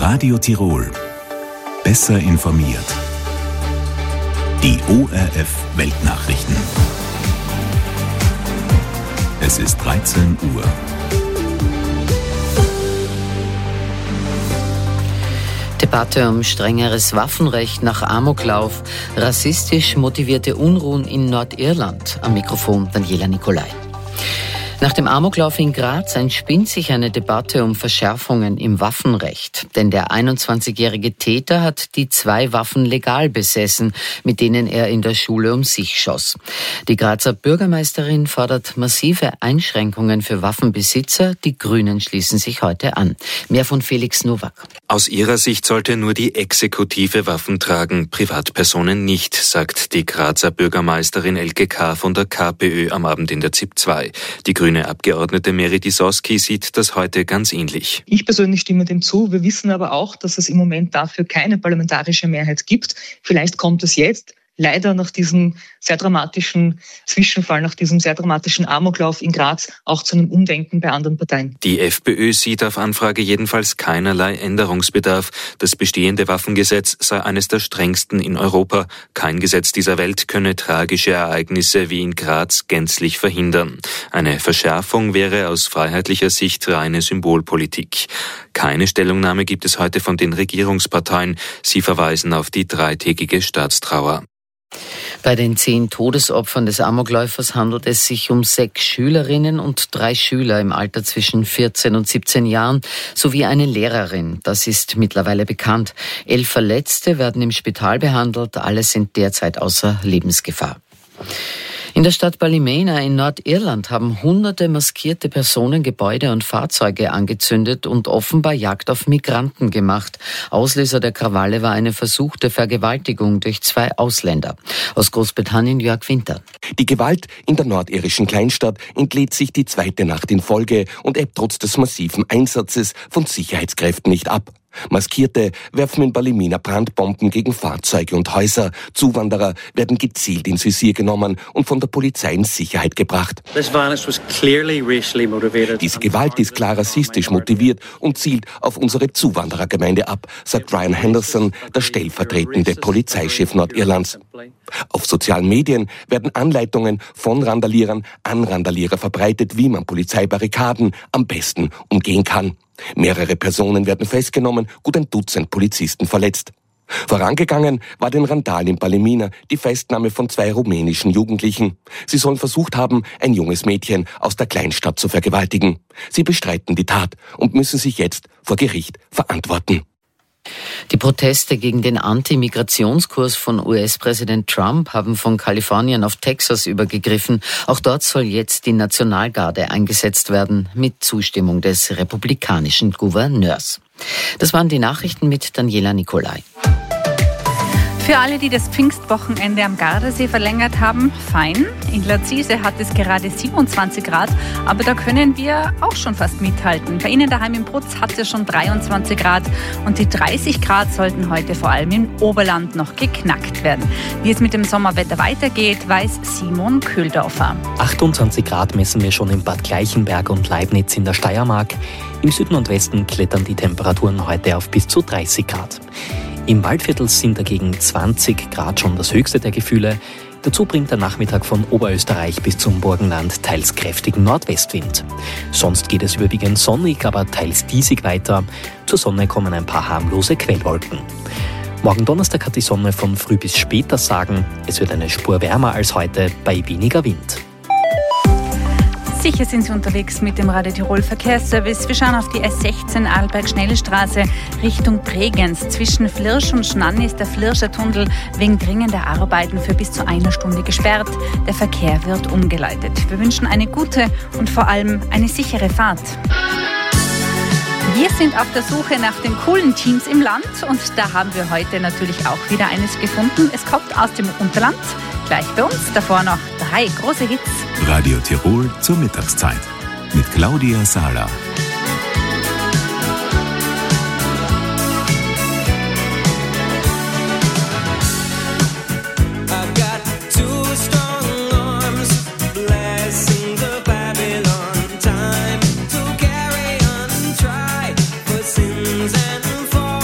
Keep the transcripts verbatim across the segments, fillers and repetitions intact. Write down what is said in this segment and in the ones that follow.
Radio Tirol. Besser informiert. Die O R F Weltnachrichten. Es ist dreizehn Uhr. Debatte um strengeres Waffenrecht nach Amoklauf, rassistisch motivierte Unruhen in Nordirland. Am Mikrofon Daniela Nicolai. Nach dem Amoklauf in Graz entspinnt sich eine Debatte um Verschärfungen im Waffenrecht. Denn der einundzwanzigjährige Täter hat die zwei Waffen legal besessen, mit denen er in der Schule um sich schoss. Die Grazer Bürgermeisterin fordert massive Einschränkungen für Waffenbesitzer. Die Grünen schließen sich heute an. Mehr von Felix Nowak. Aus ihrer Sicht sollte nur die Exekutive Waffen tragen, Privatpersonen nicht, sagt die Grazer Bürgermeisterin Elke K. von der KPÖ am Abend in der Z I P zwei. Die Grüne Abgeordnete Meri Disoski sieht das heute ganz ähnlich. Ich persönlich stimme dem zu. Wir wissen aber auch, dass es im Moment dafür keine parlamentarische Mehrheit gibt. Vielleicht kommt es jetzt. Leider nach diesem sehr dramatischen Zwischenfall, nach diesem sehr dramatischen Amoklauf in Graz auch zu einem Umdenken bei anderen Parteien. Die FPÖ sieht auf Anfrage jedenfalls keinerlei Änderungsbedarf. Das bestehende Waffengesetz sei eines der strengsten in Europa. Kein Gesetz dieser Welt könne tragische Ereignisse wie in Graz gänzlich verhindern. Eine Verschärfung wäre aus freiheitlicher Sicht reine Symbolpolitik. Keine Stellungnahme gibt es heute von den Regierungsparteien. Sie verweisen auf die dreitägige Staatstrauer. Bei den zehn Todesopfern des Amokläufers handelt es sich um sechs Schülerinnen und drei Schüler im Alter zwischen vierzehn und siebzehn Jahren sowie eine Lehrerin. Das ist mittlerweile bekannt. Elf Verletzte werden im Spital behandelt. Alle sind derzeit außer Lebensgefahr. In der Stadt Ballymena in Nordirland haben hunderte maskierte Personen Gebäude und Fahrzeuge angezündet und offenbar Jagd auf Migranten gemacht. Auslöser der Krawalle war eine versuchte Vergewaltigung durch zwei Ausländer. Aus Großbritannien Jörg Winter. Die Gewalt in der nordirischen Kleinstadt entlädt sich die zweite Nacht in Folge und ebbt trotz des massiven Einsatzes von Sicherheitskräften nicht ab. Maskierte werfen in Ballymena Brandbomben gegen Fahrzeuge und Häuser. Zuwanderer werden gezielt ins Visier genommen und von der Polizei in Sicherheit gebracht. Diese Gewalt ist klar rassistisch motiviert und zielt auf unsere Zuwanderergemeinde ab, sagt Ryan Henderson, der stellvertretende Polizeichef Nordirlands. Auf sozialen Medien werden Anleitungen von Randalierern an Randalierer verbreitet, wie man Polizeibarrikaden am besten umgehen kann. Mehrere Personen werden festgenommen, gut ein Dutzend Polizisten verletzt. Vorangegangen war den Randalen in Ballymena die Festnahme von zwei rumänischen Jugendlichen. Sie sollen versucht haben, ein junges Mädchen aus der Kleinstadt zu vergewaltigen. Sie bestreiten die Tat und müssen sich jetzt vor Gericht verantworten. Die Proteste gegen den Anti-Migrationskurs von U S-Präsident Trump haben von Kalifornien auf Texas übergegriffen. Auch dort soll jetzt die Nationalgarde eingesetzt werden, mit Zustimmung des republikanischen Gouverneurs. Das waren die Nachrichten mit Daniela Nicolai. Für alle, die das Pfingstwochenende am Gardasee verlängert haben, fein. In Lazise hat es gerade siebenundzwanzig Grad, aber da können wir auch schon fast mithalten. Bei Ihnen daheim im Brutz hat es schon dreiundzwanzig Grad und die dreißig Grad sollten heute vor allem im Oberland noch geknackt werden. Wie es mit dem Sommerwetter weitergeht, weiß Simon Köhldorfer. achtundzwanzig Grad messen wir schon in Bad Gleichenberg und Leibniz in der Steiermark. Im Süden und Westen klettern die Temperaturen heute auf bis zu dreißig Grad. Im Waldviertel sind dagegen zwanzig Grad schon das höchste der Gefühle. Dazu bringt der Nachmittag von Oberösterreich bis zum Burgenland teils kräftigen Nordwestwind. Sonst geht es überwiegend sonnig, aber teils diesig weiter. Zur Sonne kommen ein paar harmlose Quellwolken. Morgen Donnerstag hat die Sonne von früh bis spät das Sagen. Es wird eine Spur wärmer als heute bei weniger Wind. Sicher sind Sie unterwegs mit dem Radio Tirol Verkehrsservice. Wir schauen auf die S sechzehn Arlberg-Schnellstraße Richtung Bregenz. Zwischen Flirsch und Schnann ist der Flirscher Tunnel wegen dringender Arbeiten für bis zu einer Stunde gesperrt. Der Verkehr wird umgeleitet. Wir wünschen eine gute und vor allem eine sichere Fahrt. Wir sind auf der Suche nach den coolen Teams im Land und da haben wir heute natürlich auch wieder eines gefunden. Es kommt aus dem Unterland. Gleich bei uns, davor noch drei große Hits. Radio Tirol zur Mittagszeit mit Claudia Sala. Time to carry on and try for sins and fall.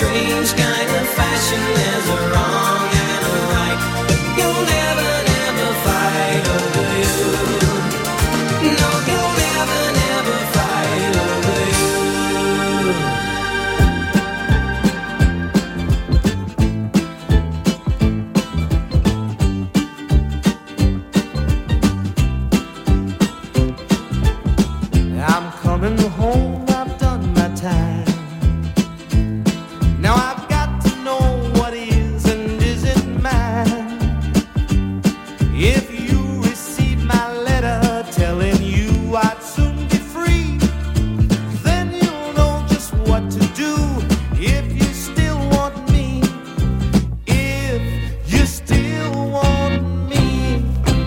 strange kind of fashion. There's a wrong and a right. You'll never, never fight over you. No, you'll never, never fight over you. I'm coming home, I've done my time. Now I've got to know what is and isn't mine. If you receive my letter telling you I'd soon be free, then you'll know just what to do. If you still want me, if you still want me,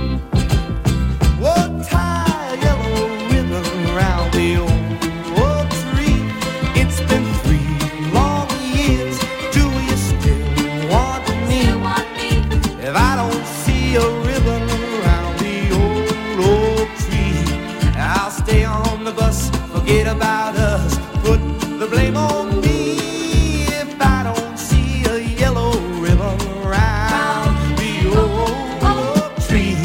oh, tie a yellow ribbon around the old oak tree. It's been three long years. Do you still want me? If I don't see a ribbon around the old oak tree, I'll stay on the bus, forget about us, put the blame on me. If I don't see a yellow ribbon around the old oak tree.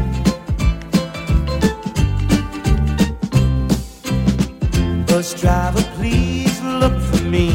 Bus driver, please look for me,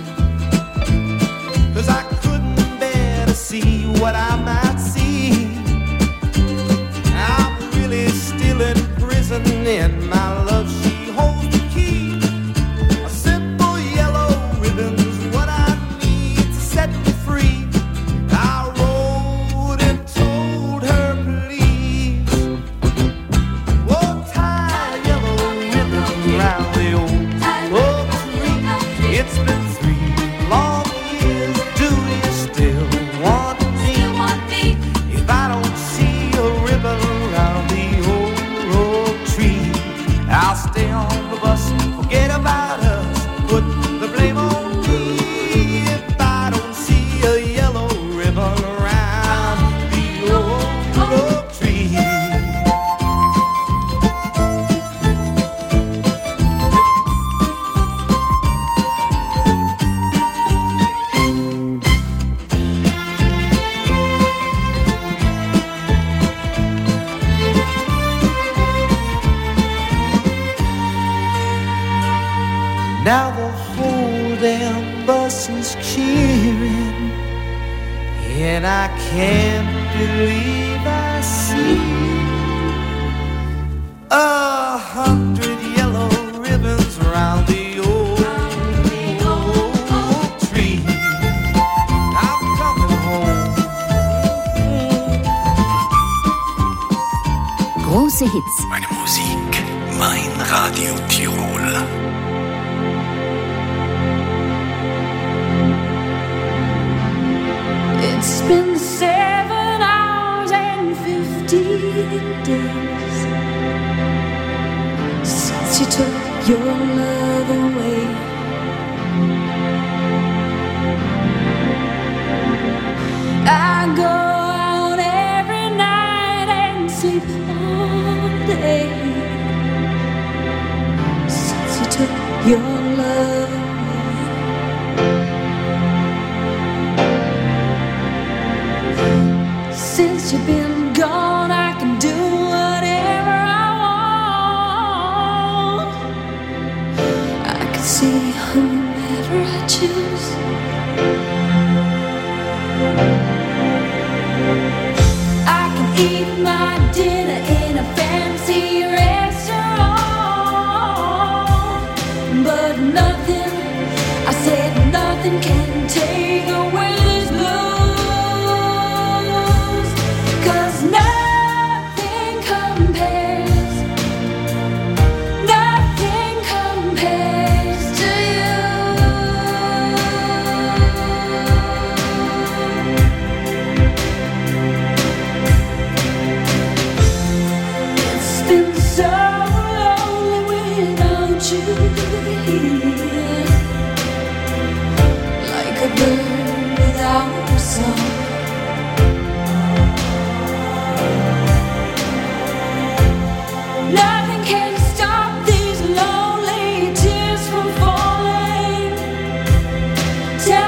'cause I couldn't bear to see what I might see. I'm really still in prison and my love, she holds the key. A simple yellow ribbon's what I need to set me free. I wrote and told her, please, oh, tie a yellow ribbon around the old oak tree. It's been three long years. Do you still want me? If I don't see a ribbon around the old oak tree, I'll stay on the bus, forget about us, put the blame on me. If I don't see a yellow ribbon around the old oak tree. Now the whole damn bus is cheering, and I can't believe I see a hundred yellow ribbons around the old oak tree. I'm coming home. Große Hits. Meine Musik, mein Radio Tirol. It's been seven hours and fifteen days since you took your love away. I go out every night and sleep all day since you took your love away. Since you've been gone, I can do whatever I want. I can see whomever I choose. I can eat my dinner in a fancy restaurant, but nothing, I said nothing can take away this blues. 'Cause nothing compares, nothing compares to you. It's been so lonely without you here, like a bird without a song. Nothing can stop these lonely tears from falling. Tell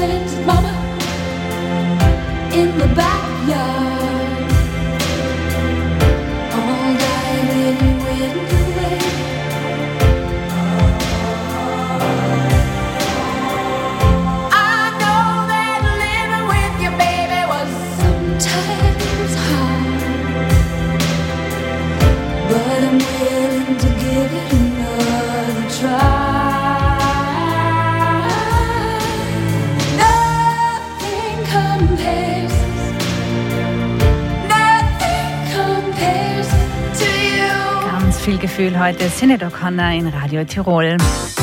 planted, mama, in the backyard. All died and went away. I know that living with your baby was sometimes hard, but I'm willing to give it another try. Viel Gefühl heute. Sinead O'Connor in Radio Tirol.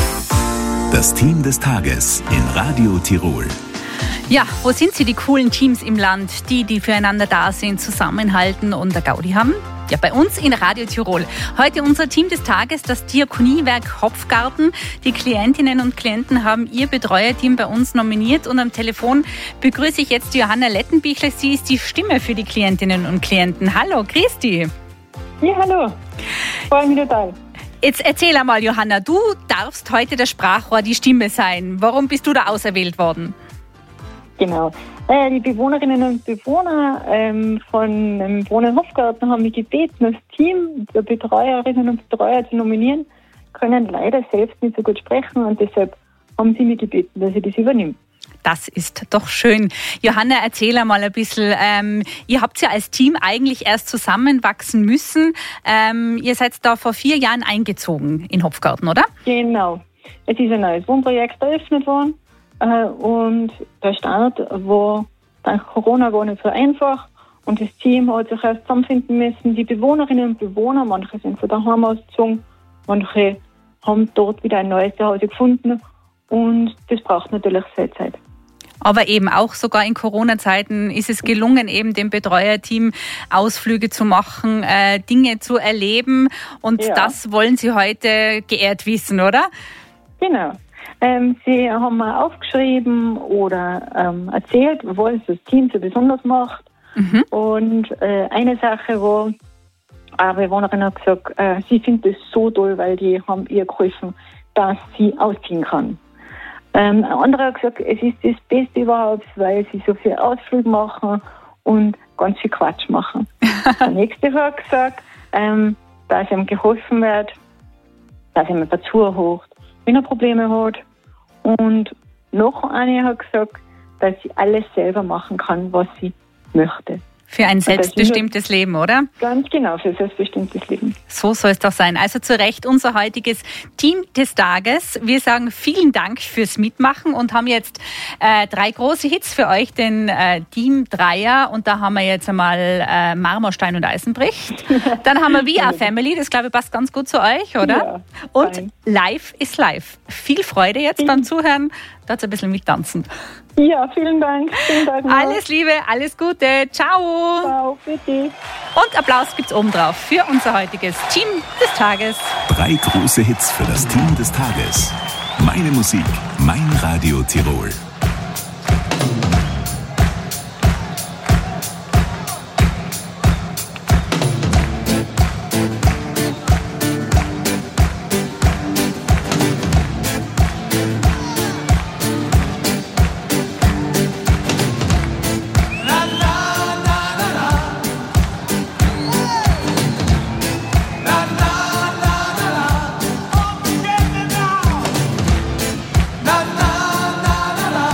Das Team des Tages in Radio Tirol. Ja, wo sind sie, die coolen Teams im Land? Die, die füreinander da sind, zusammenhalten und eine Gaudi haben? Ja, bei uns in Radio Tirol. Heute unser Team des Tages, das Diakoniewerk Hopfgarten. Die Klientinnen und Klienten haben ihr Betreuerteam bei uns nominiert und am Telefon begrüße ich jetzt Johanna Lettenbichler. Sie ist die Stimme für die Klientinnen und Klienten. Hallo, grüß dich. Ja, hallo. Freue mich total. Jetzt erzähl einmal, Johanna, du darfst heute das Sprachrohr, die Stimme sein. Warum bist du da auserwählt worden? Genau. Äh, die Bewohnerinnen und Bewohner ähm, von ähm, Wohnen Hopfgarten haben mich gebeten, das Team der Betreuerinnen und Betreuer zu nominieren, können leider selbst nicht so gut sprechen und deshalb haben sie mich gebeten, dass ich das übernehme. Das ist doch schön. Johanna, erzähl einmal ein bisschen. Ähm, ihr habt ja als Team eigentlich erst zusammenwachsen müssen. Ähm, ihr seid da vor vier Jahren eingezogen in Hopfgarten, oder? Genau. Es ist ein neues Wohnprojekt eröffnet worden äh, und der Start war dank Corona war nicht so einfach und das Team hat sich erst zusammenfinden müssen. Die Bewohnerinnen und Bewohner, manche sind von daheim ausgezogen, manche haben dort wieder ein neues Zuhause gefunden und das braucht natürlich seine Zeit. Aber eben auch sogar in Corona-Zeiten ist es gelungen, eben dem Betreuerteam Ausflüge zu machen, äh, Dinge zu erleben. Und ja. Das wollen Sie heute geehrt wissen, oder? Genau. Ähm, Sie haben mal aufgeschrieben oder ähm, erzählt, was das Team so besonders macht. Mhm. Und äh, eine Sache war, eine Bewohnerin hat gesagt, äh, sie findet das so toll, weil die haben ihr geholfen, dass sie ausziehen kann. Ähm, ein anderer hat gesagt, es ist das Beste überhaupt, weil sie so viel Ausflug machen und ganz viel Quatsch machen. Der nächste hat gesagt, ähm, dass ihm geholfen wird, dass ihm dazu hocht, wenn er Probleme hat. Und noch eine hat gesagt, dass sie alles selber machen kann, was sie möchte. Für ein selbstbestimmtes Leben, oder? Ganz genau, für ein selbstbestimmtes Leben. So soll es doch sein. Also zu Recht unser heutiges Team des Tages. Wir sagen vielen Dank fürs Mitmachen und haben jetzt äh, drei große Hits für euch, den äh, Team Dreier. Und da haben wir jetzt einmal äh, Marmorstein und Eisenbricht. Dann haben wir We Are Family, das glaube ich passt ganz gut zu euch, oder? Ja, und fein. Life is Life. Viel Freude jetzt beim Zuhören. Dort ein bisschen mittanzen. Ja, vielen Dank. Vielen Dank. Alles Liebe, alles Gute. Ciao. Ciao, bitte. Und Applaus gibt's obendrauf für unser heutiges Team des Tages. Drei große Hits für das Team des Tages. Meine Musik, mein Radio Tirol. Na na na na na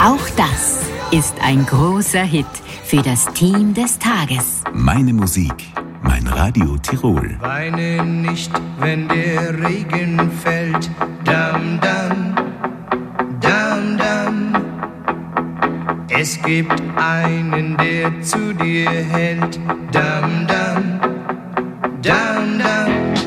Auch das ist ein großer Hit für das Team des Tages. Meine Musik, mein Radio Tirol. Weine nicht, wenn der Regen fällt. Dam, dam, dam, dam. Es gibt einen, der zu dir hält. Dam, dam, dam, dam.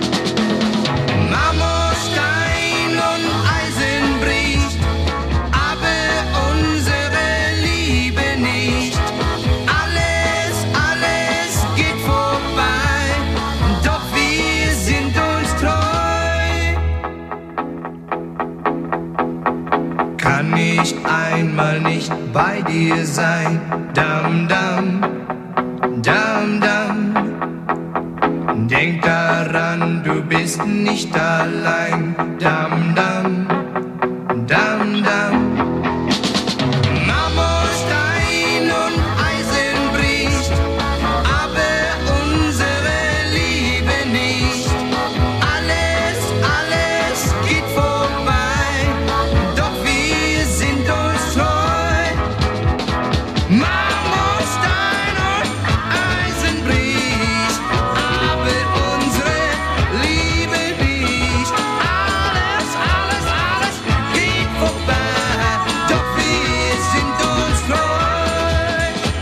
Marmorstein und Eisen bricht, aber unsere Liebe nicht. Alles, alles geht vorbei, doch wir sind uns treu. Kann ich einmal nicht bei dir sein? Dam, dam, dam, dam. Denk daran, du bist nicht allein. Dam, dam, dam, dam. Marmorstein und Eisen bricht, aber unsere Liebe nicht. Alles, alles geht vorbei, doch wir sind uns treu. Marmorstein und Eisen bricht, aber unsere Liebe nicht. Alles, alles, alles geht vorbei, doch wir sind uns treu.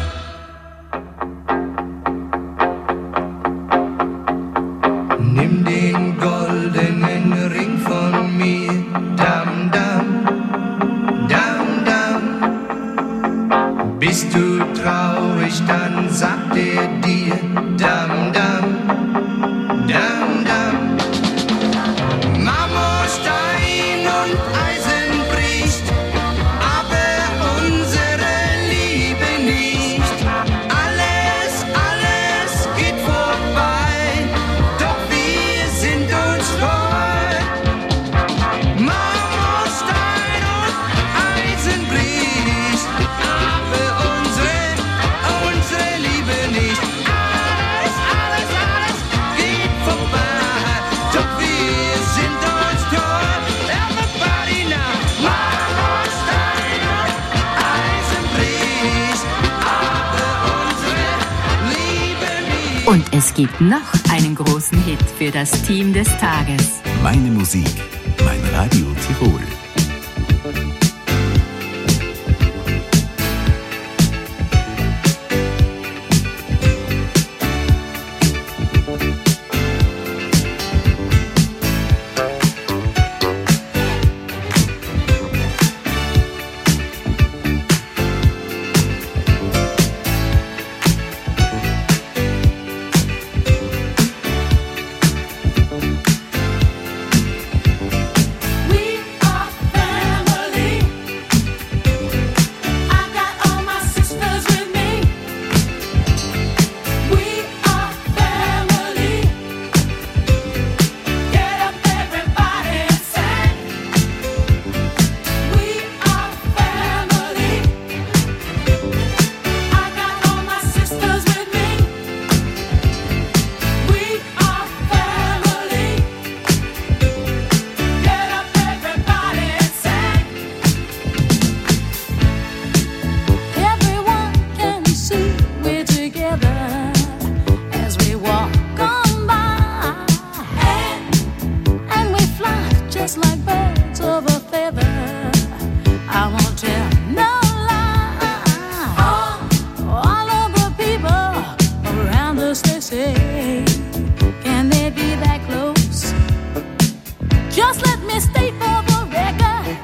Nimm den goldenen Ring von mir. Dam, dam, dam, dam. Bist du traurig, dann sagt er dir. Dam, dam, dam, dam. Marmorstein und Eisen bricht, aber unsere Liebe nicht. Alles, alles geht vorbei, doch wir sind uns treu. Marmorstein und Eisen bricht, aber unsere, unsere Liebe nicht. Alles, alles, alles geht vorbei, doch wir sind uns treu. Everybody now. Marmorstein und Eisen bricht, aber unsere Liebe nicht. Und es gibt noch einen großen Hit für das Team des Tages. Meine Musik, mein Radio Tirol. We are family. I got all my sisters with me. We are family. Get up, everybody, and sing. We are family. I got all my sisters with me. We are family. Get up, everybody, and sing. Everyone can see we're together as we walk on by, and, and we fly just like birds of a feather. I won't tell no lie. All, all of the people around us, they say, can they be that close? Just let me state for the record,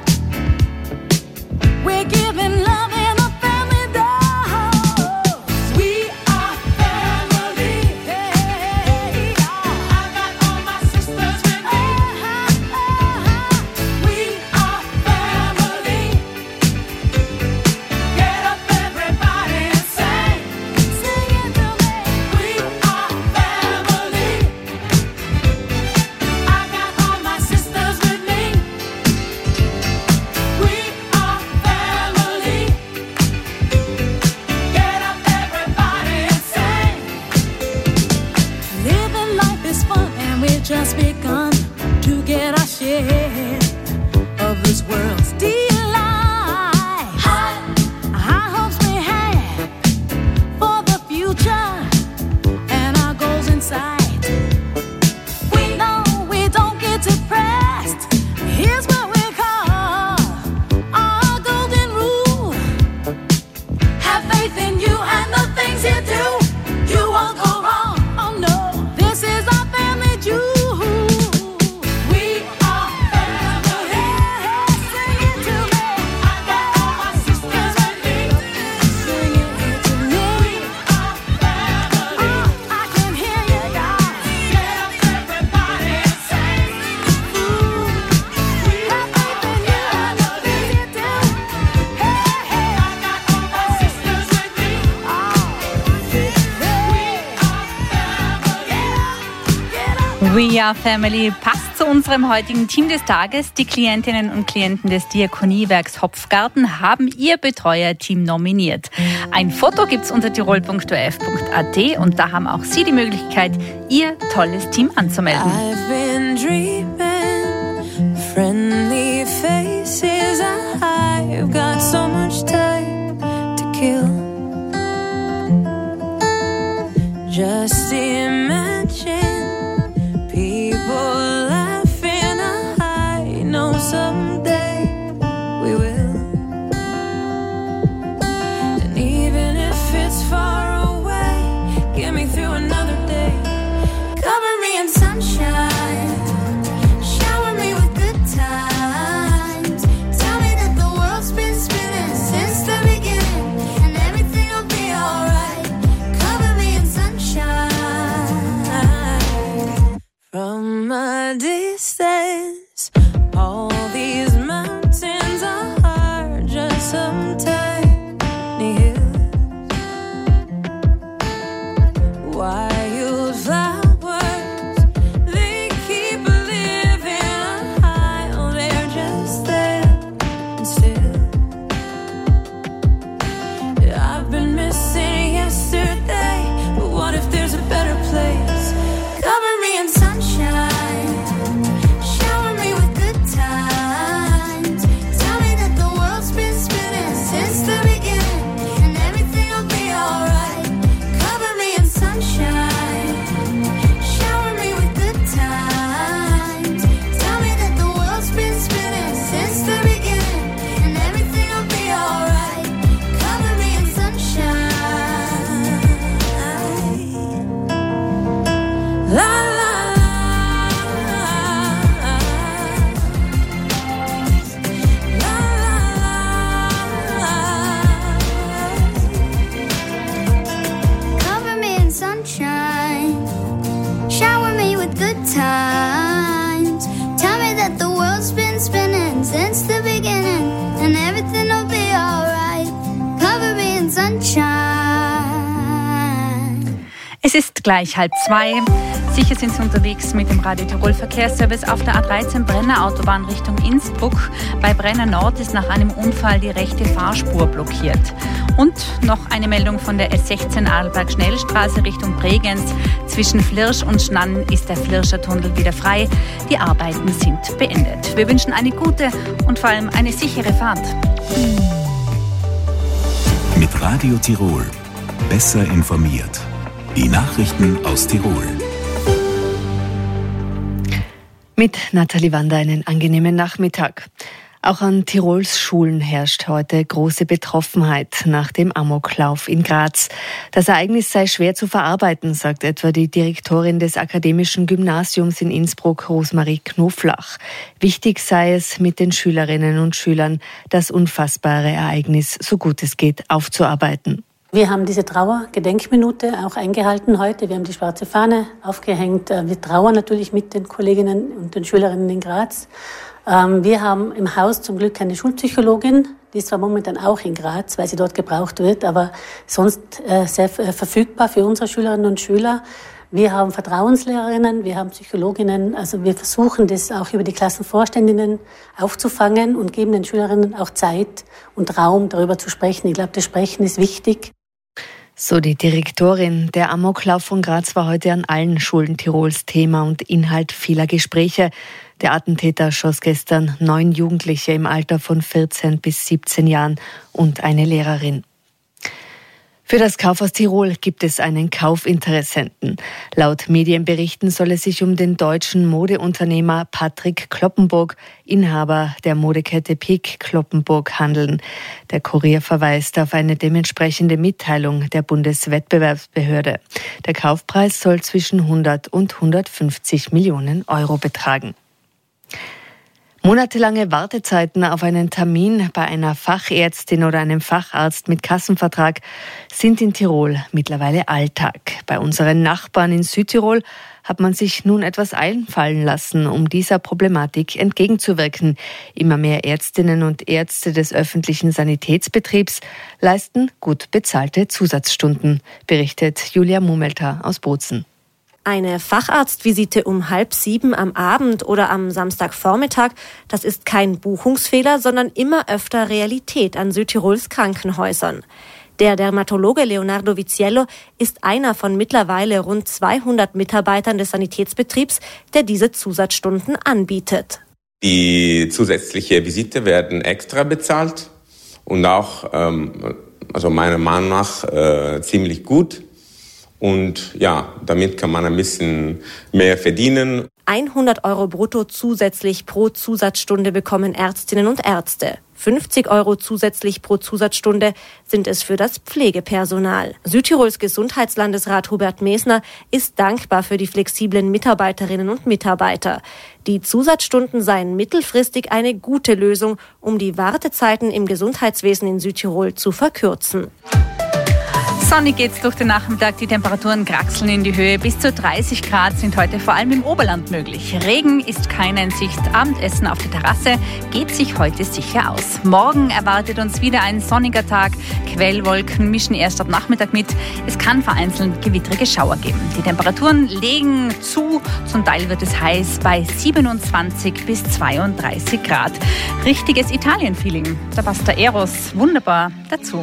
we're giving love in a family dose. We are family. I got all my sisters with me. We are We Are Family passt zu unserem heutigen Team des Tages. Die Klientinnen und Klienten des Diakoniewerks Hopfgarten haben ihr Betreuerteam nominiert. Ein Foto gibt's unter tirol punkt o r f punkt a t und da haben auch Sie die Möglichkeit, Ihr tolles Team anzumelden. I've been dreaming, friendly faces, I've got so much time to kill. Just imagine people laughing, I know someday we will. And even if it's far away, get me through another day. Cover me in sunshine, shower me with good times. Tell me that the world's been spinning since the beginning, and everything will be alright. Cover me in sunshine. From a distance, all these mountains are just some tiny hills. Wildflowers, they keep living high, oh, they're just there and still. I've been missing yesterday, but what if there's a better place? Cover me in sunshine, shower me with good times. Tell me that the world's been spinning since the beginning, and everything will be alright. Cover me in sunshine, shower me with good times. Tell me that the world's been spinning since the beginning, and everything will be alright. Cover me in sunshine. La la la la. Cover me in sunshine, shower me with good times. Tell me that the world's been spinning since the beginning, and everything will be alright. Cover me in sunshine. Es ist gleich halb zwei. Sicher sind Sie unterwegs mit dem Radio Tirol Verkehrsservice auf der A dreizehn Brenner Autobahn Richtung Innsbruck. Bei Brenner Nord ist nach einem Unfall die rechte Fahrspur blockiert. Und noch eine Meldung von der S sechzehn Arlberg Schnellstraße Richtung Bregenz. Zwischen Flirsch und Schnann ist der Flirscher Tunnel wieder frei. Die Arbeiten sind beendet. Wir wünschen eine gute und vor allem eine sichere Fahrt. Mit Radio Tirol. Besser informiert. Die Nachrichten aus Tirol. Mit Nathalie Wander einen angenehmen Nachmittag. Auch an Tirols Schulen herrscht heute große Betroffenheit nach dem Amoklauf in Graz. Das Ereignis sei schwer zu verarbeiten, sagt etwa die Direktorin des Akademischen Gymnasiums in Innsbruck, Rosemarie Knoflach. Wichtig sei es, mit den Schülerinnen und Schülern das unfassbare Ereignis so gut es geht aufzuarbeiten. Wir haben diese Trauergedenkminute auch eingehalten heute. Wir haben die schwarze Fahne aufgehängt. Wir trauern natürlich mit den Kolleginnen und den Schülerinnen in Graz. Wir haben im Haus zum Glück eine Schulpsychologin. Die ist zwar momentan auch in Graz, weil sie dort gebraucht wird, aber sonst sehr verfügbar für unsere Schülerinnen und Schüler. Wir haben Vertrauenslehrerinnen, wir haben Psychologinnen. Also wir versuchen das auch über die Klassenvorständinnen aufzufangen und geben den Schülerinnen auch Zeit und Raum, darüber zu sprechen. Ich glaube, das Sprechen ist wichtig. So die Direktorin. Der Amoklauf von Graz war heute an allen Schulen Tirols Thema und Inhalt vieler Gespräche. Der Attentäter schoss gestern neun Jugendliche im Alter von vierzehn bis siebzehn Jahren und eine Lehrerin. Für das Kaufhaus Tirol gibt es einen Kaufinteressenten. Laut Medienberichten soll es sich um den deutschen Modeunternehmer Patrick Kloppenburg, Inhaber der Modekette Pick Kloppenburg, handeln. Der Kurier verweist auf eine dementsprechende Mitteilung der Bundeswettbewerbsbehörde. Der Kaufpreis soll zwischen hundert und hundertfünfzig Millionen Euro betragen. Monatelange Wartezeiten auf einen Termin bei einer Fachärztin oder einem Facharzt mit Kassenvertrag sind in Tirol mittlerweile Alltag. Bei unseren Nachbarn in Südtirol hat man sich nun etwas einfallen lassen, um dieser Problematik entgegenzuwirken. Immer mehr Ärztinnen und Ärzte des öffentlichen Sanitätsbetriebs leisten gut bezahlte Zusatzstunden, berichtet Julia Mumelter aus Bozen. Eine Facharztvisite um halb sieben am Abend oder am Samstagvormittag, das ist kein Buchungsfehler, sondern immer öfter Realität an Südtirols Krankenhäusern. Der Dermatologe Leonardo Viziello ist einer von mittlerweile rund zweihundert Mitarbeitern des Sanitätsbetriebs, der diese Zusatzstunden anbietet. Die zusätzliche Visite werden extra bezahlt und auch, ähm, also meiner Meinung nach, äh, ziemlich gut. Und ja, damit kann man ein bisschen mehr verdienen. hundert Euro brutto zusätzlich pro Zusatzstunde bekommen Ärztinnen und Ärzte. fünfzig Euro zusätzlich pro Zusatzstunde sind es für das Pflegepersonal. Südtirols Gesundheitslandesrat Hubert Mesner ist dankbar für die flexiblen Mitarbeiterinnen und Mitarbeiter. Die Zusatzstunden seien mittelfristig eine gute Lösung, um die Wartezeiten im Gesundheitswesen in Südtirol zu verkürzen. Sonnig geht's durch den Nachmittag, die Temperaturen kraxeln in die Höhe. Bis zu dreißig Grad sind heute vor allem im Oberland möglich. Regen ist keiner in Sicht. Abendessen auf der Terrasse geht sich heute sicher aus. Morgen erwartet uns wieder ein sonniger Tag. Quellwolken mischen erst ab Nachmittag mit. Es kann vereinzelt gewittrige Schauer geben. Die Temperaturen legen zu. Zum Teil wird es heiß bei siebenundzwanzig bis zweiunddreißig Grad. Richtiges Italien-Feeling. Da passt der Eros wunderbar dazu.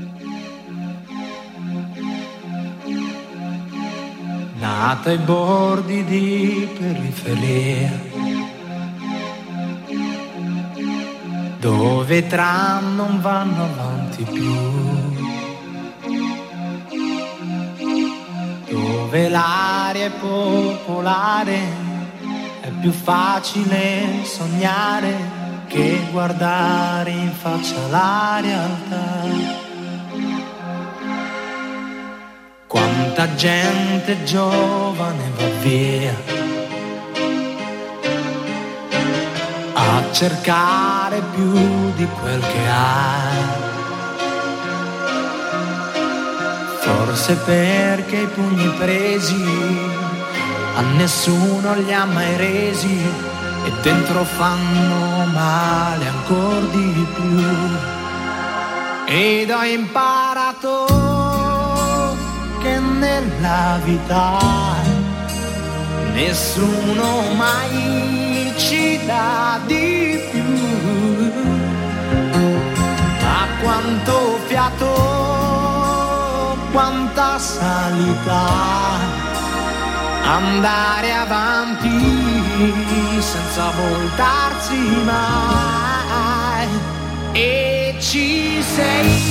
Nata ai bordi di periferia, dove i tram non vanno avanti più, dove l'aria è popolare, è più facile sognare che guardare in faccia la realtà. Quanta gente giovane va via a cercare più di quel che ha, forse perché i pugni presi a nessuno li ha mai resi e dentro fanno male ancor di più. Ed ho imparato che nella vita nessuno mai ci dà di più. Ma quanto fiato, quanta salita, andare avanti senza voltarsi mai. E ci sei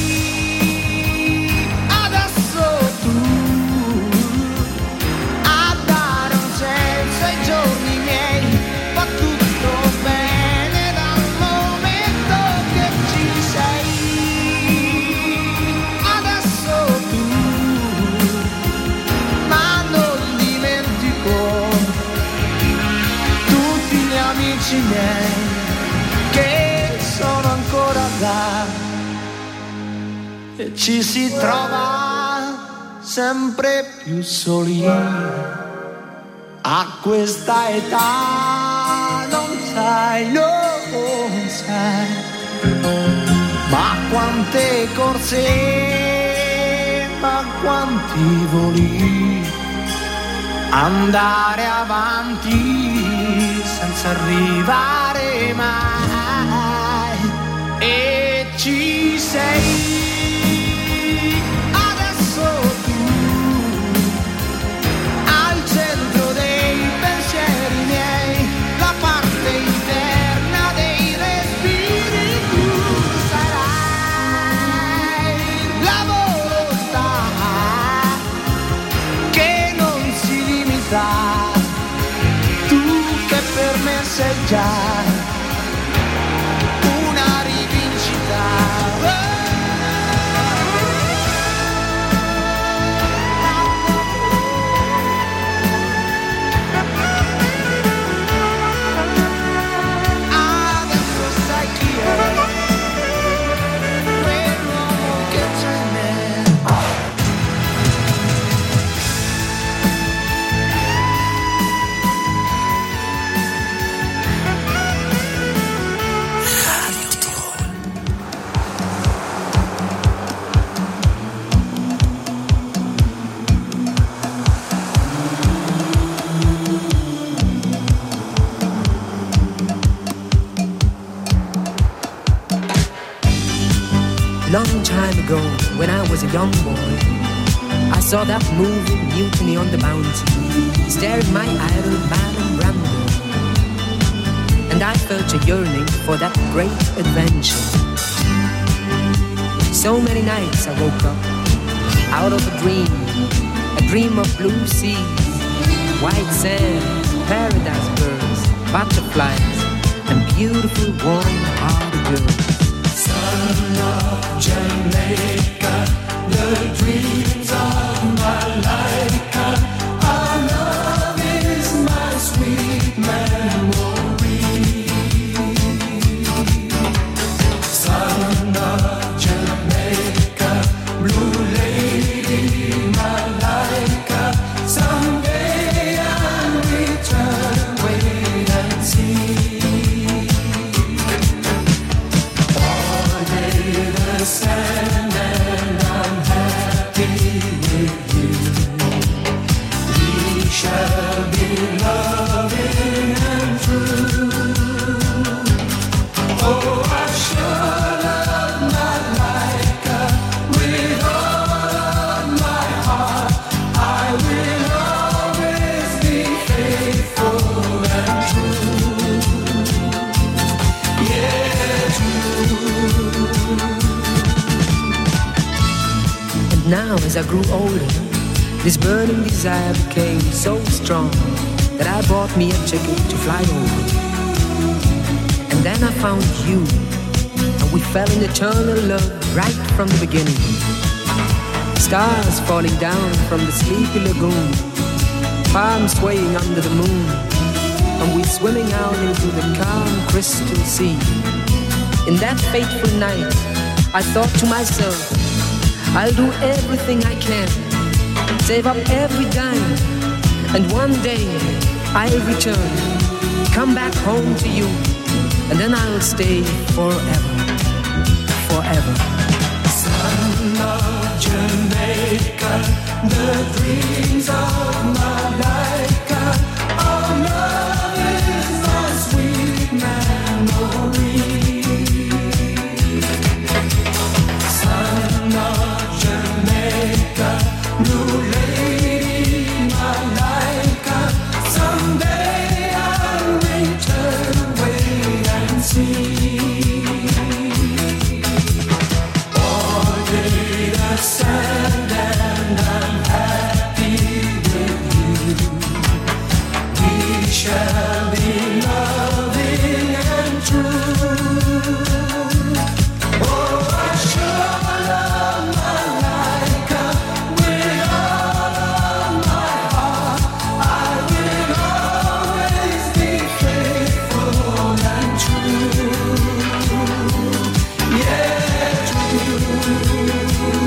miei che sono ancora là e ci si trova sempre più soli a questa età, non sai, non sai, ma quante corse, ma quanti voli, andare avanti senza arrivare mai. E ci sei adesso tu, al centro dei pensieri miei, la parte interna dei respiri. Tu sarai la volontà che non si limita, tu che per me sei già Long time ago, when I was a young boy, I saw that movie Mutiny on the Bounty, staring my idol Marlon Brando, and I felt a yearning for that great adventure. So many nights I woke up out of a dream, a dream of blue seas, white sand, paradise birds, butterflies, and beautiful warm-hearted girls. Son of Jamaica, the dreams of my life, our love is my sweet memory. Son of Jamaica, blue lady, my like, someday I'll return, wait and see. Sand and I'm happy with you. We shall be loving and true. Oh, I sure love my Laika with all of my heart. I will always be faithful and true. Yeah, true. Now as I grew older, this burning desire became so strong that I bought me a ticket to fly over. And then I found you, and we fell in eternal love right from the beginning. Stars falling down from the sleepy lagoon, palms swaying under the moon, and we swimming out into the calm crystal sea. In that fateful night, I thought to myself, I'll do everything I can, save up every dime, and one day I'll return, come back home to you, and then I'll stay forever, forever. Son of Jamaica, the dreams of my life, our love is my sweet memory. Son of Jamaica, blue lady, my like, someday I'll return, wait and see. All day the sand and I'm happy with you. We shall be loving and true. Oh, I sure love my Laika with all of my heart. I will always be faithful and true. Yeah, true.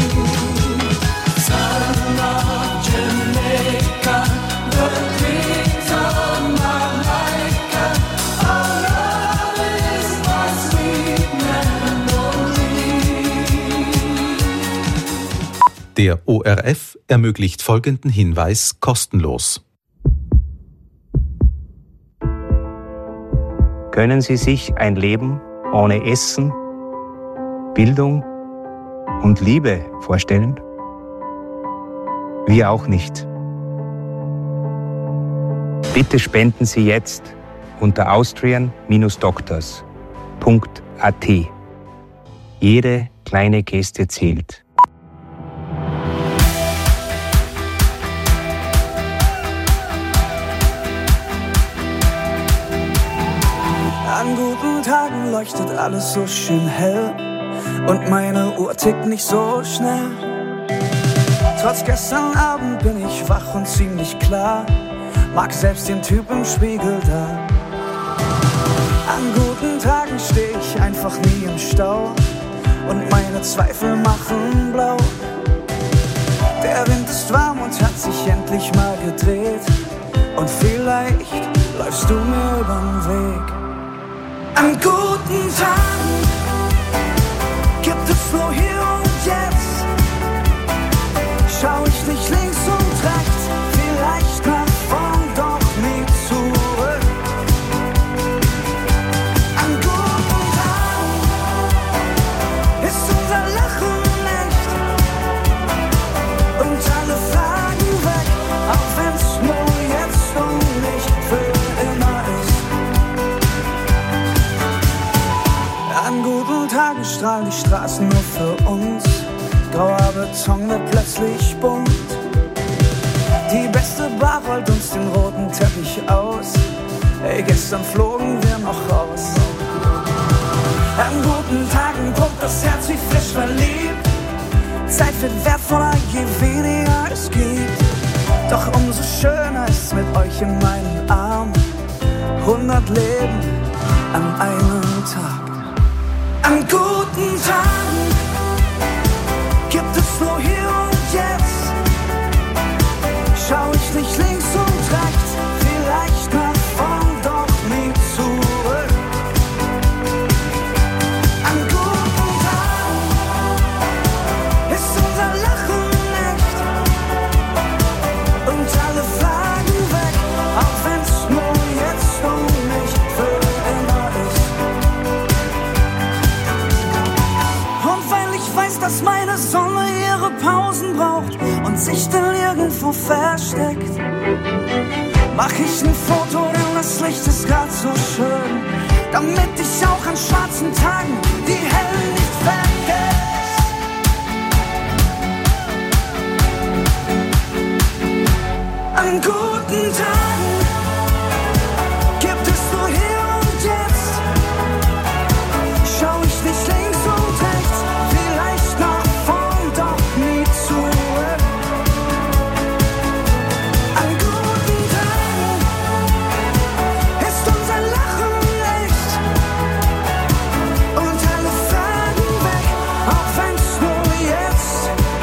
Son of Jamaica, the dreams of my life, our love is my sweet memory. Der O R F ermöglicht folgenden Hinweis kostenlos. Können Sie sich ein Leben ohne Essen, Bildung und Liebe vorstellen? Wir auch nicht. Bitte spenden Sie jetzt unter austrian Bindestrich doctors Punkt a t. Jede kleine Geste zählt. An guten Tagen leuchtet alles so schön hell und meine Uhr tickt nicht so schnell. Trotz gestern Abend bin ich wach und ziemlich klar, mag selbst den Typ im Spiegel da. An guten Tagen steh ich einfach nie im Stau und meine Zweifel machen blau. Der Wind ist warm und hat sich endlich mal gedreht und vielleicht läufst du mir übern Weg. An guten Tagen gibt es nur hier und jetzt. Schau ich nicht links und rechts, vielleicht nach vorn, doch nie zurück. An guten Tagen ist unser Tage strahlen die Straßen nur für uns. Grauer Beton wird plötzlich bunt. Die beste Bar rollt uns den roten Teppich aus. Ey, gestern flogen wir noch raus. An guten Tagen pumpt das Herz wie frisch verliebt. Zeit wird wertvoller, je weniger es gibt. Doch umso schöner ist's mit euch in meinen Armen. Hundert Leben an einem Tag. An guten Tagen gibt es nur hier und jetzt. Schau ich nicht links und rechts, vielleicht nach vorn, doch nie zurück. An guten Tagen ist unser Lachen echt und alle Fragen weg, auch wenn's nur jetzt und nicht für immer ist. Und weil ich weiß, dass meine Sonne ihre Pausen braucht und sich dann irgendwo versteckt, mach ich ein Foto, denn das Licht ist grad so schön, damit ich auch an schwarzen Tagen die Hellen nicht vergesse. An guten Tagen gibt es nur hier und jetzt. Schau ich nicht links und rechts, vielleicht nach vorn, doch nie zurück. An guten Tagen ist unser Lachen echt und alle Fragen weg, auch wenn's nur jetzt,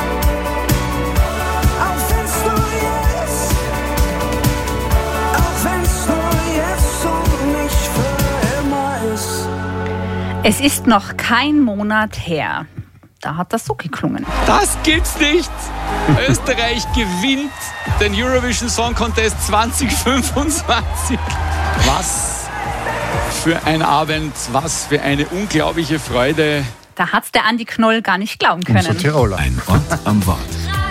auch wenn's nur jetzt, auch wenn's nur jetzt und nicht für immer ist. Es ist noch kein Monat her. Da hat das so geklungen. Das gibt's nicht! Österreich gewinnt den Eurovision Song Contest zwanzig fünfundzwanzig. Was für ein Abend, was für eine unglaubliche Freude. Da hat's der Andi Knoll gar nicht glauben können. Unser Tiroler. Ein Ort am Wort.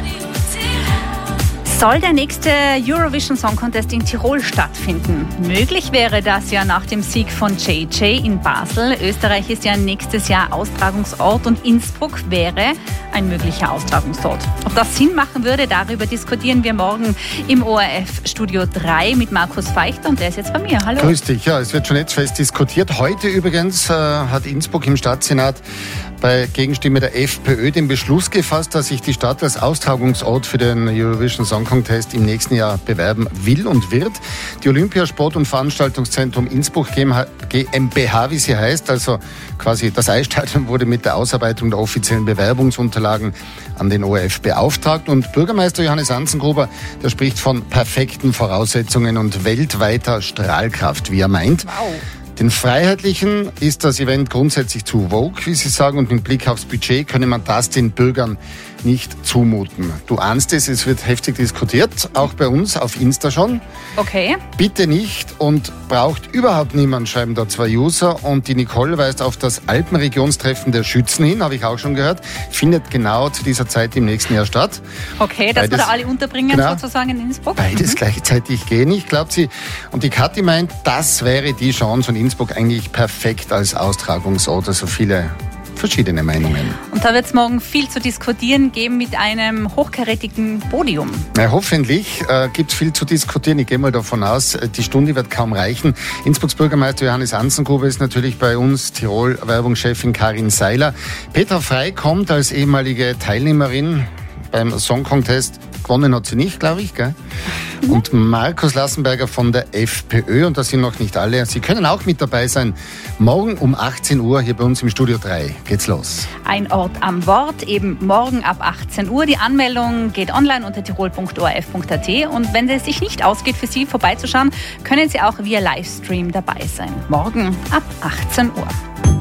Soll der nächste Eurovision Song Contest in Tirol stattfinden? Möglich wäre das ja nach dem Sieg von J J in Basel. Österreich ist ja nächstes Jahr Austragungsort und Innsbruck wäre ein möglicher Austragungsort. Ob das Sinn machen würde, darüber diskutieren wir morgen im O R F Studio drei mit Markus Feichter und der ist jetzt bei mir. Hallo. Grüß dich. Ja, es wird schon jetzt fest diskutiert. Heute übrigens äh, hat Innsbruck im Stadtsenat bei Gegenstimme der FPÖ den Beschluss gefasst, dass sich die Stadt als Austragungsort für den Eurovision Song Contest im nächsten Jahr bewerben will und wird. Die Olympiasport- und Veranstaltungszentrum Innsbruck GmbH, wie sie heißt, also quasi das Eisstadion, wurde mit der Ausarbeitung der offiziellen Bewerbungsunterlagen an den O R F beauftragt. Und Bürgermeister Johannes Anzengruber, der spricht von perfekten Voraussetzungen und weltweiter Strahlkraft, wie er meint. Wow. Den Freiheitlichen ist das Event grundsätzlich zu vogue, wie sie sagen, und mit Blick aufs Budget könne man das den Bürgern nicht zumuten. Du ahnst es, es wird heftig diskutiert, auch bei uns auf Insta schon. Okay. Bitte nicht und braucht überhaupt niemand, schreiben da zwei User. Und die Nicole weist auf das Alpenregionstreffen der Schützen hin, habe ich auch schon gehört. Findet genau zu dieser Zeit im nächsten Jahr statt. Okay, dass Beides, wir da alle unterbringen, genau, sozusagen in Innsbruck. Beides Mhm. gleichzeitig gehen nicht, glaubt sie. Und die Kathi meint, das wäre die Chance von Innsbruck eigentlich perfekt als Austragungsort. Also viele verschiedene Meinungen. Und da wird es morgen viel zu diskutieren geben mit einem hochkarätigen Podium. Na, hoffentlich äh, gibt es viel zu diskutieren. Ich gehe mal davon aus, die Stunde wird kaum reichen. Innsbrucks Bürgermeister Johannes Anzengruber ist natürlich bei uns, Tirol-Werbungschefin Karin Seiler. Petra Frey kommt als ehemalige Teilnehmerin beim Song Contest. Gewonnen hat sie nicht, glaube ich, gell? Mhm. Und Markus Lassenberger von der FPÖ, und das sind noch nicht alle. Sie können auch mit dabei sein. Morgen um achtzehn Uhr hier bei uns im Studio drei geht's los. Ein Ort am Wort, eben morgen ab achtzehn Uhr. Die Anmeldung geht online unter tirol punkt o r f punkt a t. Und wenn es sich nicht ausgeht, für Sie vorbeizuschauen, können Sie auch via Livestream dabei sein. Morgen ab achtzehn Uhr.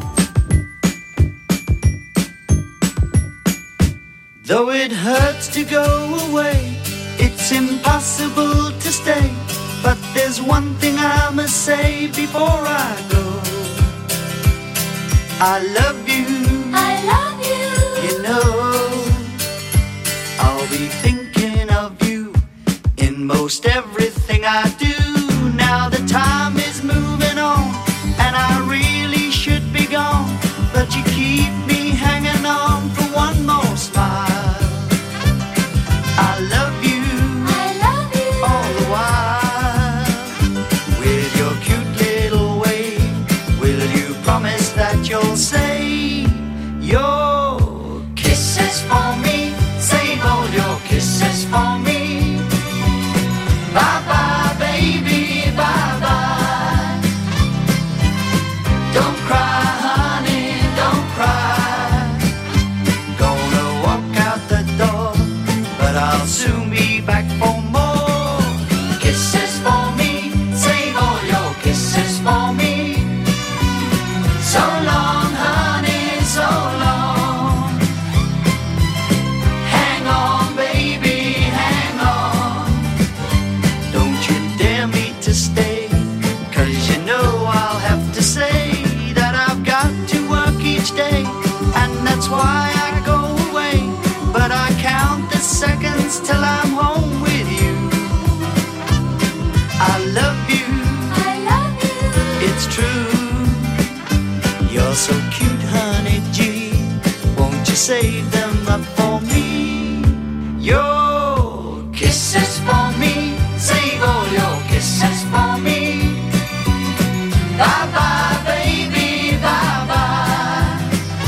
Though it hurts to go away, it's impossible to stay. But there's one thing I must say before I go. I love you. I love you. You know, I'll be thinking of you in most everything I do. Now the time is moving on, and I really should be gone, but you keep each day, and that's why I go away. But I count the seconds till I'm home with you. I love you, I love you, it's true. You're so cute, honey G, won't you save them up for me? Your kisses for me, save all your kisses for me. Bye bye baby, bye bye.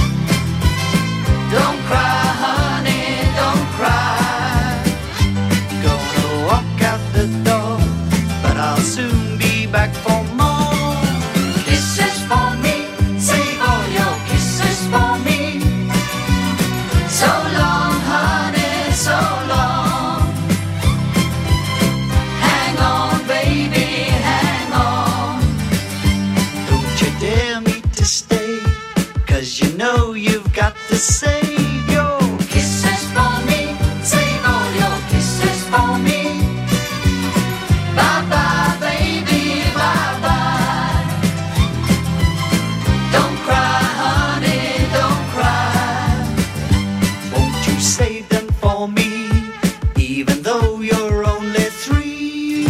Don't cry honey, don't cry. Gonna walk out the door, but I'll soon be back for more. Kisses for me, save all your kisses for me. So long honey, so long. Hang on baby, hang on. Don't you dare me to stay, 'cause you know you've got to save your kisses for me. Save all your kisses for me. Bye bye baby, bye bye. Don't cry honey, don't cry. Won't you save them for me, even though you're only three?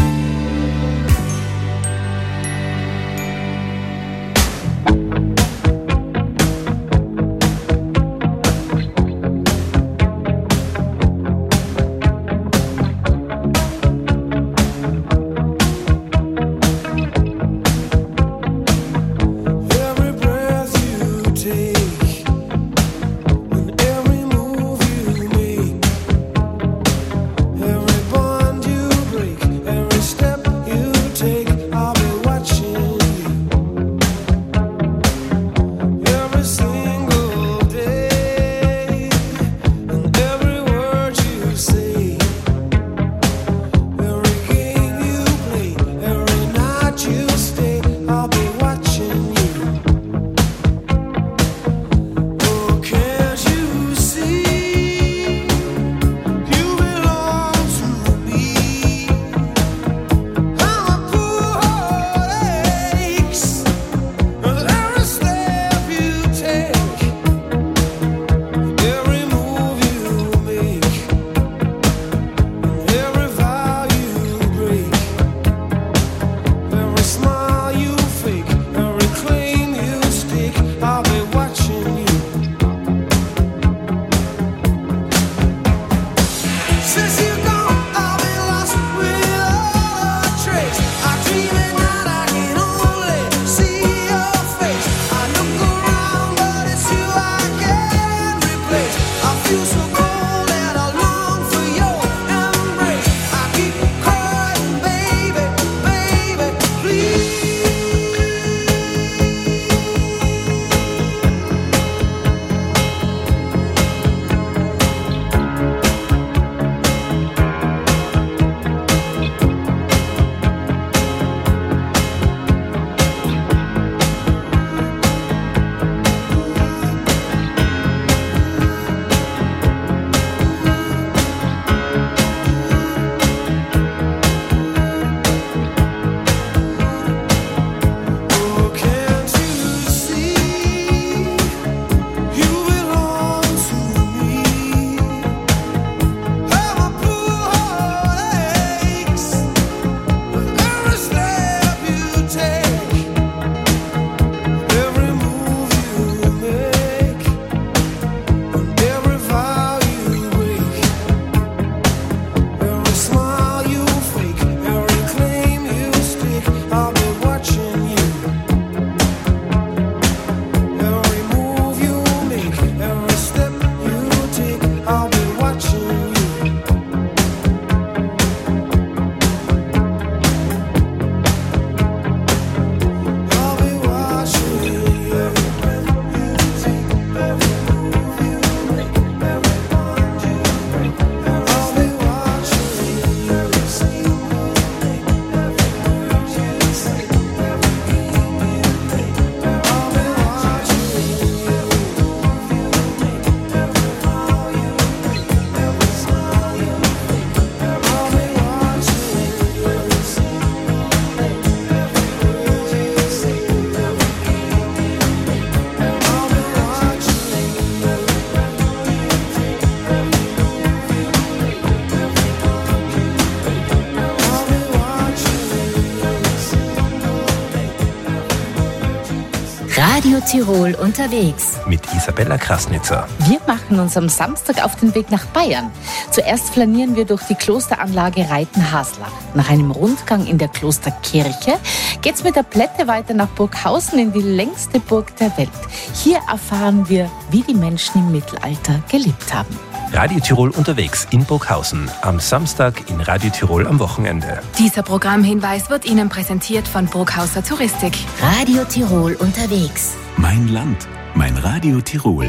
Radio Tirol unterwegs. Mit Isabella Krasnitzer. Wir machen uns am Samstag auf den Weg nach Bayern. Zuerst flanieren wir durch die Klosteranlage Reitenhaslach. Nach einem Rundgang in der Klosterkirche geht's mit der Plätte weiter nach Burghausen in die längste Burg der Welt. Hier erfahren wir, wie die Menschen im Mittelalter gelebt haben. Radio Tirol unterwegs in Burghausen. Am Samstag in Radio Tirol am Wochenende. Dieser Programmhinweis wird Ihnen präsentiert von Burghauser Touristik. Radio Tirol unterwegs. Mein Land, mein Radio Tirol.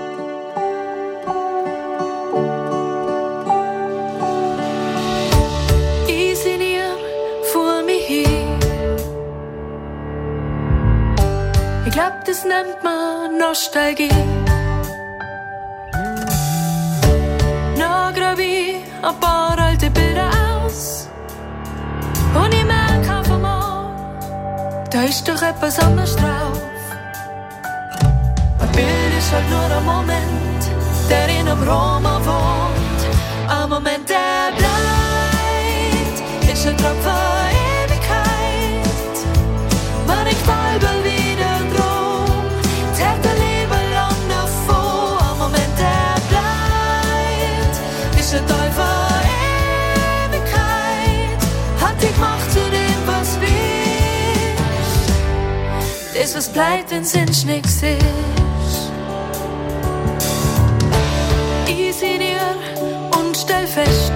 Ich seh dir vor mir hin. Ich glaub, das nennt man Nostalgie. Grab ich ein paar alte Bilder aus und ich merke auf einmal, da ist doch etwas anderes drauf. Ein Bild ist halt nur ein Moment, der in einem Roma wohnt. Ein Moment, der bleibt, ist ein Traum für Ewigkeit. Wenn ich bald wieder drum, zählt ein Leben lang davor. Ein Moment, der bleibt, ist ein Teil für Ewigkeit. Hat dich gemacht zu dem, was willst. Das, was bleibt, wenn's ins nix ist. Ich seh dir und stell fest,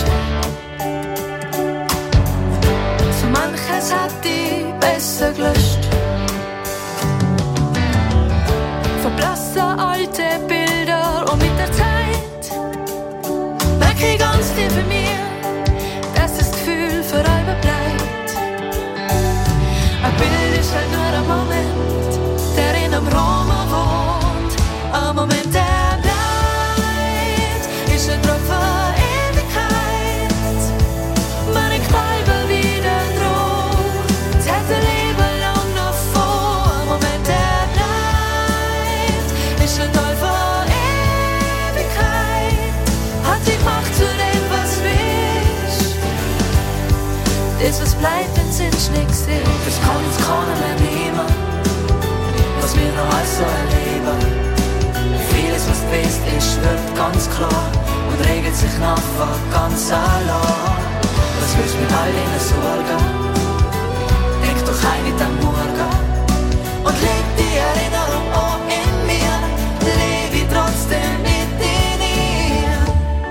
so manches hat die besser gelöscht. Verblasse alte Bilder und mit der Zeit merke ich ganz tief in mir, dass das Gefühl für immer bleibt. Ein Bild ist halt nur ein Moment, der in einem Roma wohnt. Ein Moment, der bleibt, ist ein Traum für Ewigkeit. Wenn ich bleibe wieder drum, zählt ein Leben lang noch vor. Ein Moment, der bleibt, ist ein Teil für Ewigkeit. Hat dich gemacht zu dem, was willst. Das, was bleibt, wenn's ins nix ist. Das kann uns keiner mehr nehmen, was wir noch alles so erleben. Vieles, was best ist, wird ganz klar und regelt sich nachher ganz allein. Was willst du mit all deinen Sorgen? Denk doch ein mit am Morgen und leg die Erinnerung an in mir. Lebe ich trotzdem mit in ihr.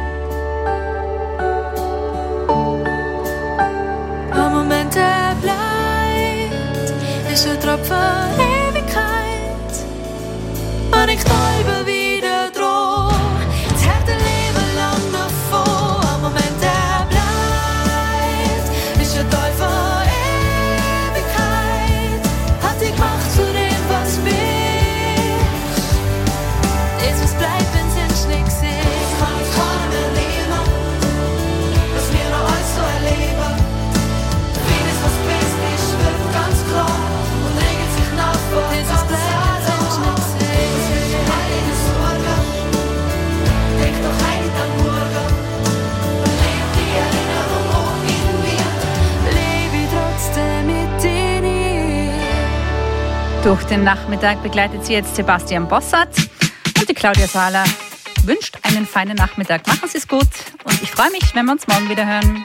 Ein Moment, der bleibt, ist ein Tropfen Ewigkeit. Und ich träume wieder drum, zählt ein Leben lang noch vor. Ein Moment, der bleibt, ist ein Teil für Ewigkeit. Hat dich gemacht zu dem, was willst. Das, was bleibt, wenn's ins nix ist. Kann ich keiner mehr nehmen, was wir noch alles so erleben. Vieles, was best ist, wird ganz klar und regelt sich nachher. Das, was bleibt, wenn's nix ist. Keine Sorgen, denk doch ein am Morgen und leb die Erinnerung auch in mir. Lebe ich trotzdem mit dir. Durch den Nachmittag begleitet sie jetzt Sebastian Bossart und die Claudia Sahler wünscht einen feinen Nachmittag. Machen Sie es gut und ich freue mich, wenn wir uns morgen wieder hören.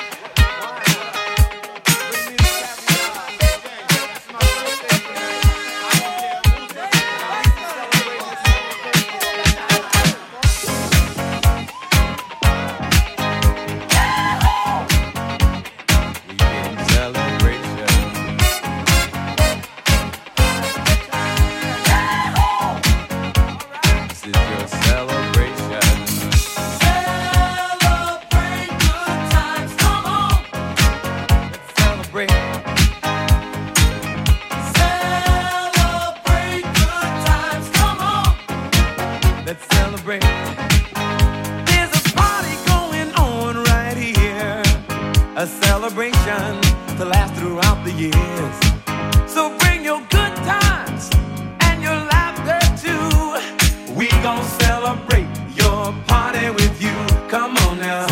A celebration to last throughout the years. So bring your good times and your laughter too. We gon' celebrate your party with you. Come on now.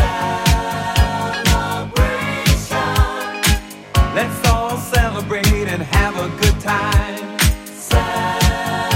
Celebration. Let's all celebrate and have a good time. Celebration.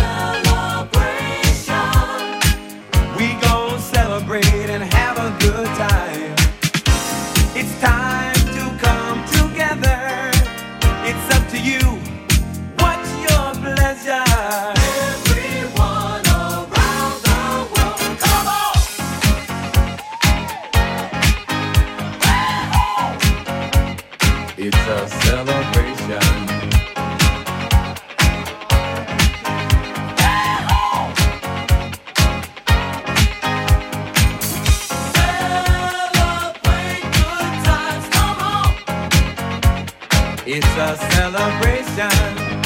It's a celebration.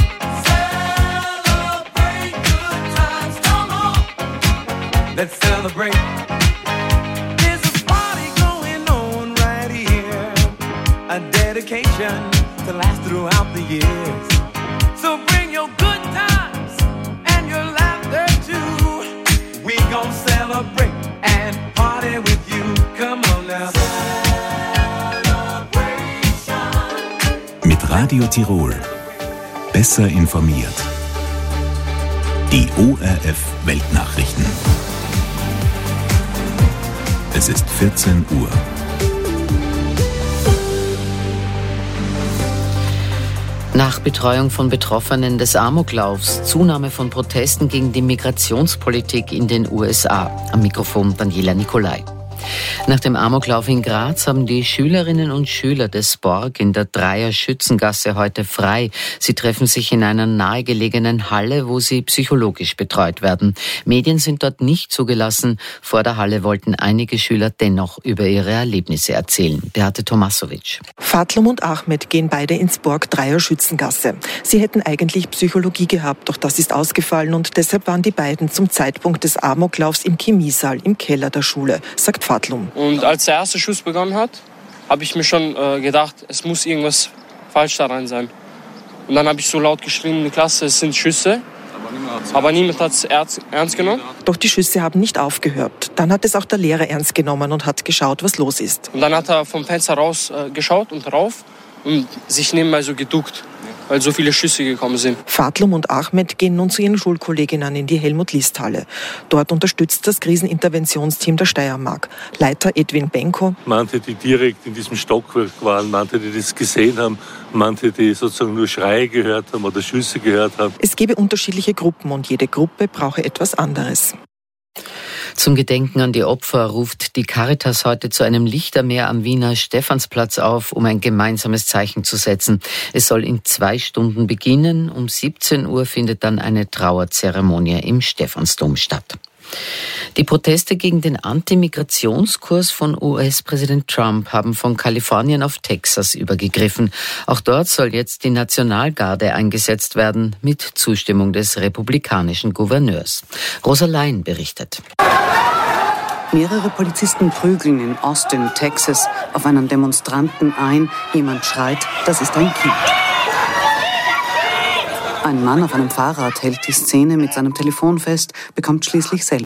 Celebrate good times, come on. Let's celebrate. There's a party going on right here. A dedication to last throughout the years. So bring your good times and your laughter too. We gon' celebrate and party with you. Come on now. Mit Radio Tirol. Besser informiert. Die O R F Weltnachrichten. Es ist vierzehn Uhr. Nach Betreuung von Betroffenen des Amoklaufs, Zunahme von Protesten gegen die Migrationspolitik in den U S A. Am Mikrofon Daniela Nicolai. Nach dem Amoklauf in Graz haben die Schülerinnen und Schüler des Borg in der Dreier Schützengasse heute frei. Sie treffen sich in einer nahegelegenen Halle, wo sie psychologisch betreut werden. Medien sind dort nicht zugelassen. Vor der Halle wollten einige Schüler dennoch über ihre Erlebnisse erzählen. Beate Tomasovic. Fatlum und Ahmed gehen beide ins Borg Dreier Schützengasse. Sie hätten eigentlich Psychologie gehabt, doch das ist ausgefallen und deshalb waren die beiden zum Zeitpunkt des Amoklaufs im Chemiesaal im Keller der Schule, sagt Fatlum. Und als der erste Schuss begonnen hat, habe ich mir schon äh, gedacht, es muss irgendwas falsch daran sein. Und dann habe ich so laut geschrien in der Klasse, es sind Schüsse. Aber niemand hat es ernst genommen. Doch die Schüsse haben nicht aufgehört. Dann hat es auch der Lehrer ernst genommen und hat geschaut, was los ist. Und dann hat er vom Fenster raus äh, geschaut und rauf und sich nebenbei so geduckt, weil so viele Schüsse gekommen sind. Fatlum und Ahmed gehen nun zu ihren Schulkolleginnen in die Helmut-List-Halle. Dort unterstützt das Kriseninterventionsteam der Steiermark. Leiter Edwin Benko. Manche, die direkt in diesem Stockwerk waren, manche, die das gesehen haben, manche, die sozusagen nur Schreie gehört haben oder Schüsse gehört haben. Es gebe unterschiedliche Gruppen und jede Gruppe brauche etwas anderes. Zum Gedenken an die Opfer ruft die Caritas heute zu einem Lichtermeer am Wiener Stephansplatz auf, um ein gemeinsames Zeichen zu setzen. Es soll in zwei Stunden beginnen. Um siebzehn Uhr findet dann eine Trauerzeremonie im Stephansdom statt. Die Proteste gegen den Antimigrationskurs von U S-Präsident Trump haben von Kalifornien auf Texas übergegriffen. Auch dort soll jetzt die Nationalgarde eingesetzt werden, mit Zustimmung des republikanischen Gouverneurs. Rosa Lein berichtet. Mehrere Polizisten prügeln in Austin, Texas, auf einen Demonstranten ein. Jemand schreit, das ist ein Kind. Ein Mann auf einem Fahrrad hält die Szene mit seinem Telefon fest, bekommt schließlich selbst